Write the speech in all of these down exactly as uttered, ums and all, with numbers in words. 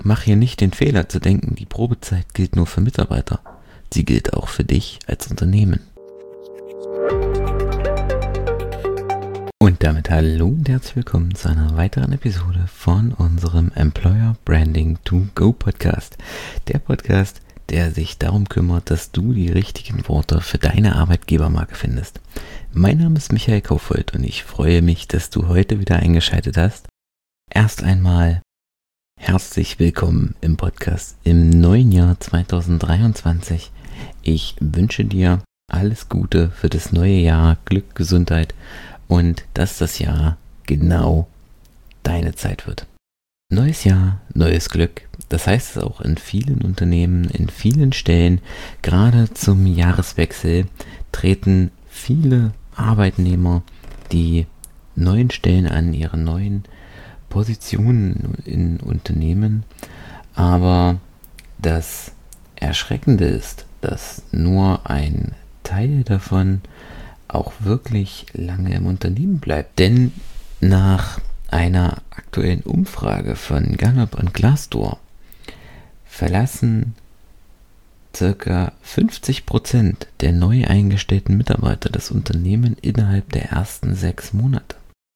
Mach hier nicht den Fehler zu denken, die Probezeit gilt nur für Mitarbeiter. Sie gilt auch für dich als Unternehmen. Und damit hallo und herzlich willkommen zu einer weiteren Episode von unserem Employer Branding to Go Podcast. Der Podcast, der sich darum kümmert, dass du die richtigen Worte für deine Arbeitgebermarke findest. Mein Name ist Michael Kaufhold und ich freue mich, dass du heute wieder eingeschaltet hast. Erst einmal herzlich willkommen im Podcast im neuen Jahr zweitausenddreiundzwanzig. Ich wünsche dir alles Gute für das neue Jahr, Glück, Gesundheit und dass das Jahr genau deine Zeit wird. Neues Jahr, neues Glück. Das heißt es auch in vielen Unternehmen, in vielen Stellen. Gerade zum Jahreswechsel treten viele Arbeitnehmer die neuen Stellen an, ihre neuen Positionen in Unternehmen. Aber das Erschreckende ist, dass nur ein Teil davon auch wirklich lange im Unternehmen bleibt. Denn nach einer aktuellen Umfrage von Gallup und Glassdoor verlassen circa fünfzig Prozent der neu eingestellten Mitarbeiter das Unternehmen innerhalb der ersten sechs Monate.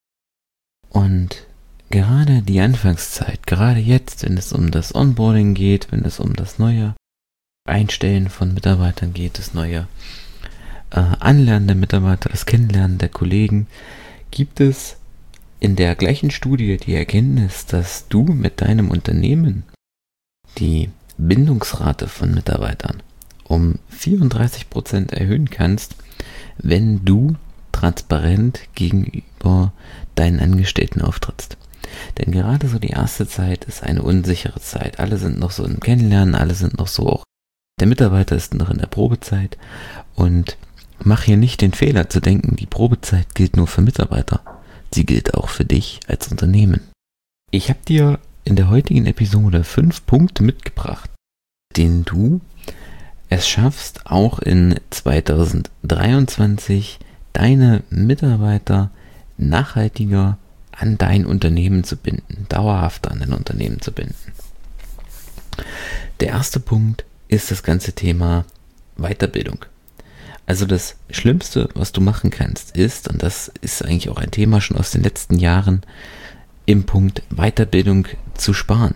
Und gerade die Anfangszeit, gerade jetzt, wenn es um das Onboarding geht, wenn es um das neue Einstellen von Mitarbeitern geht, das neue äh, Anlernen der Mitarbeiter, das Kennenlernen der Kollegen, gibt es in der gleichen Studie die Erkenntnis, dass du mit deinem Unternehmen die Bindungsrate von Mitarbeitern um vierunddreißig Prozent erhöhen kannst, wenn du transparent gegenüber deinen Angestellten auftrittst. Denn gerade so die erste Zeit ist eine unsichere Zeit. Alle sind noch so im Kennenlernen, alle sind noch so auch, der Mitarbeiter ist noch in der Probezeit und mach hier nicht den Fehler zu denken, die Probezeit gilt nur für Mitarbeiter. Sie gilt auch für dich als Unternehmen. Ich habe dir in der heutigen Episode fünf Punkte mitgebracht, denen du es schaffst, auch in zweitausenddreiundzwanzig deine Mitarbeiter nachhaltiger an dein Unternehmen zu binden, dauerhafter an dein Unternehmen zu binden. Der erste Punkt ist das ganze Thema Weiterbildung. Also das Schlimmste, was du machen kannst, ist, und das ist eigentlich auch ein Thema schon aus den letzten Jahren, im Punkt Weiterbildung zu sparen.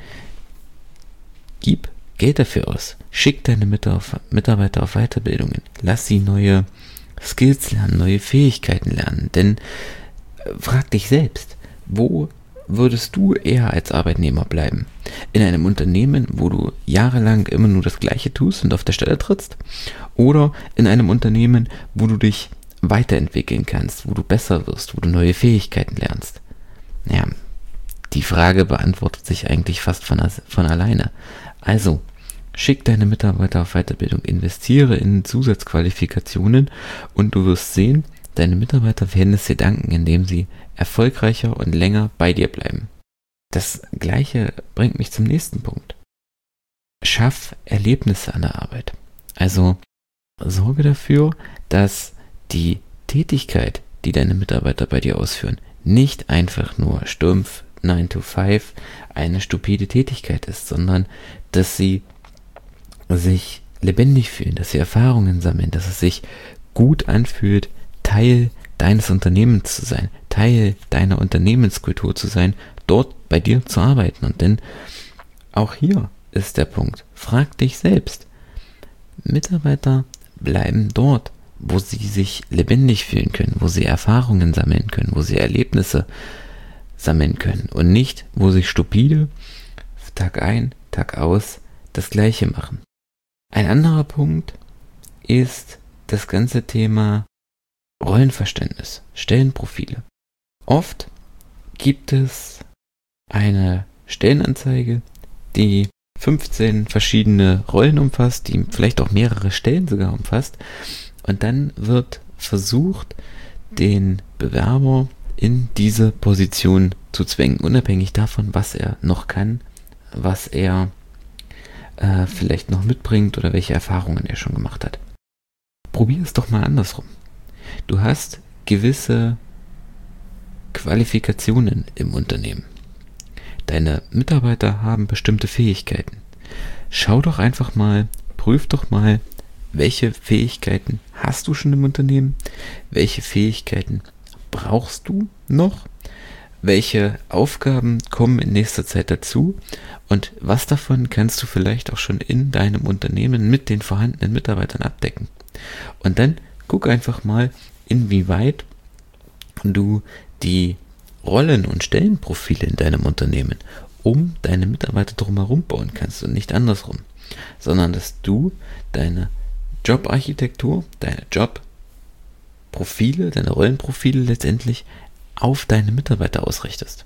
Gib Geld dafür aus. Schick deine Mitarbeiter auf Weiterbildungen. Lass sie neue Skills lernen, neue Fähigkeiten lernen. Denn äh, frag dich selbst, wo würdest du eher als Arbeitnehmer bleiben? In einem Unternehmen, wo du jahrelang immer nur das Gleiche tust und auf der Stelle trittst? Oder in einem Unternehmen, wo du dich weiterentwickeln kannst, wo du besser wirst, wo du neue Fähigkeiten lernst? Ja, die Frage beantwortet sich eigentlich fast von, von alleine. Also, schick deine Mitarbeiter auf Weiterbildung, investiere in Zusatzqualifikationen und du wirst sehen, deine Mitarbeiter werden es dir danken, indem sie erfolgreicher und länger bei dir bleiben. Das Gleiche bringt mich zum nächsten Punkt. Schaff Erlebnisse an der Arbeit. Also sorge dafür, dass die Tätigkeit, die deine Mitarbeiter bei dir ausführen, nicht einfach nur stumpf nine to five eine stupide Tätigkeit ist, sondern dass sie sich lebendig fühlen, dass sie Erfahrungen sammeln, dass es sich gut anfühlt, Teil deines Unternehmens zu sein, Teil deiner Unternehmenskultur zu sein, dort bei dir zu arbeiten. Und denn auch hier ist der Punkt, frag dich selbst. Mitarbeiter bleiben dort, wo sie sich lebendig fühlen können, wo sie Erfahrungen sammeln können, wo sie Erlebnisse sammeln können und nicht, wo sie stupide Tag ein, Tag aus das Gleiche machen. Ein anderer Punkt ist das ganze Thema Rollenverständnis, Stellenprofile. Oft gibt es eine Stellenanzeige, die fünfzehn verschiedene Rollen umfasst, die vielleicht auch mehrere Stellen sogar umfasst. Und dann wird versucht, den Bewerber in diese Position zu zwängen, unabhängig davon, was er noch kann, was er äh, vielleicht noch mitbringt oder welche Erfahrungen er schon gemacht hat. Probier es doch mal andersrum. Du hast gewisse Qualifikationen im Unternehmen. deine Mitarbeiter haben bestimmte Fähigkeiten. Schau doch einfach mal, prüf doch mal, welche Fähigkeiten hast du schon im Unternehmen, welche Fähigkeiten brauchst du noch, welche Aufgaben kommen in nächster Zeit dazu und was davon kannst du vielleicht auch schon in deinem Unternehmen mit den vorhandenen Mitarbeitern abdecken. Und dann guck einfach mal, inwieweit du die Rollen- und Stellenprofile in deinem Unternehmen um deine Mitarbeiter drumherum bauen kannst und nicht andersrum, sondern dass du deine Jobarchitektur, deine Jobprofile, deine Rollenprofile letztendlich auf deine Mitarbeiter ausrichtest.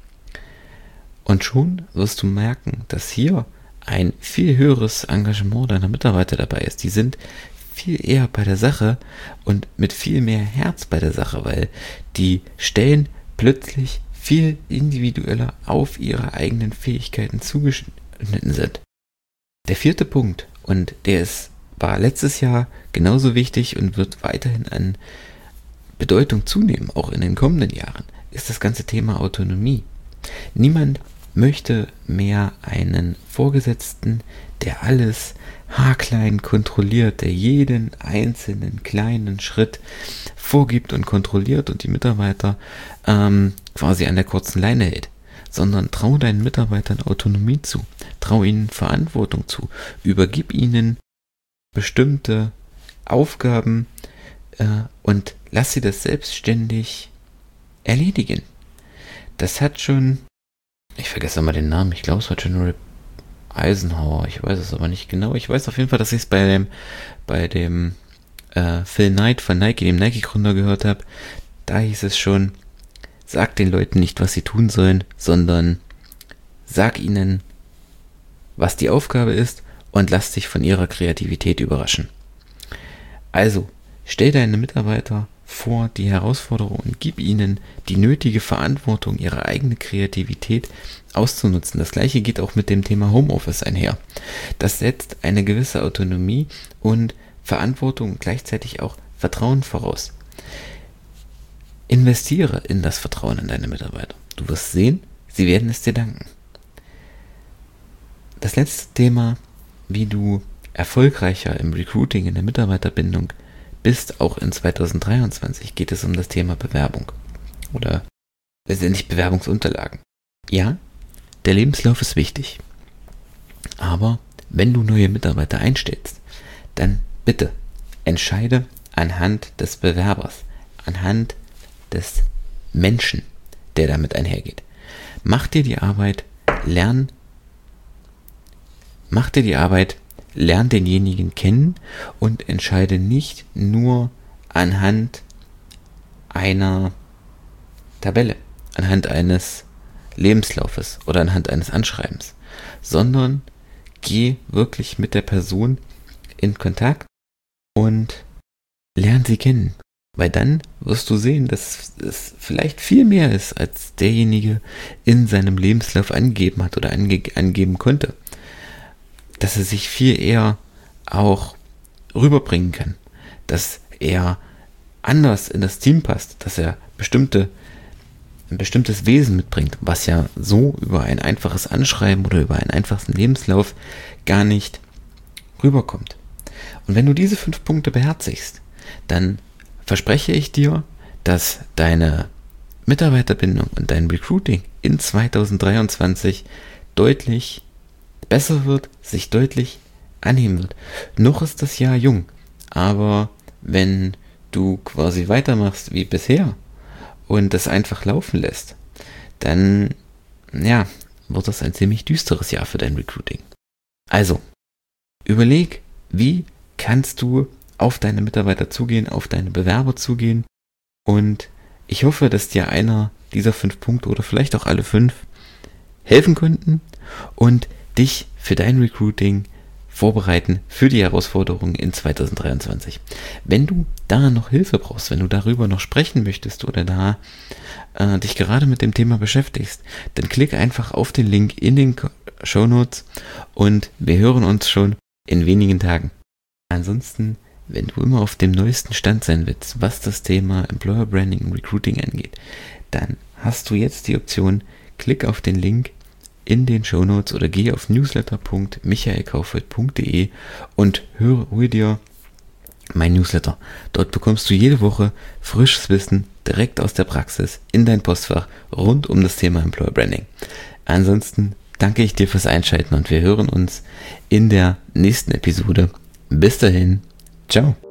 Und schon wirst du merken, dass hier ein viel höheres Engagement deiner Mitarbeiter dabei ist. Die sind viel eher bei der Sache und mit viel mehr Herz bei der Sache, weil die Stellen plötzlich viel individueller auf ihre eigenen Fähigkeiten zugeschnitten sind. Der vierte Punkt, und der ist, war letztes Jahr genauso wichtig und wird weiterhin an Bedeutung zunehmen, auch in den kommenden Jahren, ist das ganze Thema Autonomie. Niemand möchte mehr einen Vorgesetzten, der alles haarklein kontrolliert, der jeden einzelnen kleinen Schritt vorgibt und kontrolliert und die Mitarbeiter ähm, quasi an der kurzen Leine hält, sondern trau deinen Mitarbeitern Autonomie zu, trau ihnen Verantwortung zu, übergib ihnen bestimmte Aufgaben äh, und lass sie das selbstständig erledigen. Das hat schon, ich vergesse mal den Namen, ich glaube es war General Eisenhower, ich weiß es aber nicht genau. Ich weiß auf jeden Fall, dass ich es bei dem, bei dem äh, Phil Knight von Nike, dem Nike-Gründer, gehört habe. Da hieß es schon, sag den Leuten nicht, was sie tun sollen, sondern sag ihnen, was die Aufgabe ist und lass dich von ihrer Kreativität überraschen. Also, stell deine Mitarbeiter vor die Herausforderung und gib ihnen die nötige Verantwortung, ihre eigene Kreativität auszunutzen. Das gleiche geht auch mit dem Thema Homeoffice einher. Das setzt eine gewisse Autonomie und Verantwortung und gleichzeitig auch Vertrauen voraus. Investiere in das Vertrauen in deine Mitarbeiter. Du wirst sehen, sie werden es dir danken. Das letzte Thema, wie du erfolgreicher im Recruiting, in der Mitarbeiterbindung bist, auch in zwanzig dreiundzwanzig, geht es um das Thema Bewerbung oder letztendlich Bewerbungsunterlagen. Ja, der Lebenslauf ist wichtig, aber wenn du neue Mitarbeiter einstellst, dann bitte entscheide anhand des Bewerbers, anhand des Menschen, der damit einhergeht. Mach dir die Arbeit, lern, mach dir die Arbeit, lern denjenigen kennen und entscheide nicht nur anhand einer Tabelle, anhand eines Lebenslaufes oder anhand eines Anschreibens, sondern geh wirklich mit der Person in Kontakt und lern sie kennen. Weil dann wirst du sehen, dass es vielleicht viel mehr ist, als derjenige in seinem Lebenslauf angegeben hat oder ange- angeben konnte. Dass er sich viel eher auch rüberbringen kann, dass er anders in das Team passt, dass er bestimmte, ein bestimmtes Wesen mitbringt, was ja so über ein einfaches Anschreiben oder über einen einfachen Lebenslauf gar nicht rüberkommt. Und wenn du diese fünf Punkte beherzigst, dann verspreche ich dir, dass deine Mitarbeiterbindung und dein Recruiting in zwanzig dreiundzwanzig deutlich besser wird, sich deutlich anheben wird. Noch ist das Jahr jung, aber wenn du quasi weitermachst wie bisher und das einfach laufen lässt, dann, ja, wird das ein ziemlich düsteres Jahr für dein Recruiting. Also, überleg, wie kannst du auf deine Mitarbeiter zugehen, auf deine Bewerber zugehen, und ich hoffe, dass dir einer dieser fünf Punkte oder vielleicht auch alle fünf helfen könnten und dich für dein Recruiting vorbereiten für die Herausforderungen in zwanzig dreiundzwanzig. Wenn du da noch Hilfe brauchst, wenn du darüber noch sprechen möchtest oder da äh, dich gerade mit dem Thema beschäftigst, dann klick einfach auf den Link in den Shownotes und wir hören uns schon in wenigen Tagen. Ansonsten, wenn du immer auf dem neuesten Stand sein willst, was das Thema Employer Branding und Recruiting angeht, dann hast du jetzt die Option, klick auf den Link in den Shownotes oder geh auf newsletter punkt michael kaufhold punkt de und hör, hol dir mein Newsletter. Dort bekommst du jede Woche frisches Wissen direkt aus der Praxis in dein Postfach rund um das Thema Employer Branding. Ansonsten danke ich dir fürs Einschalten und wir hören uns in der nächsten Episode. Bis dahin, ciao.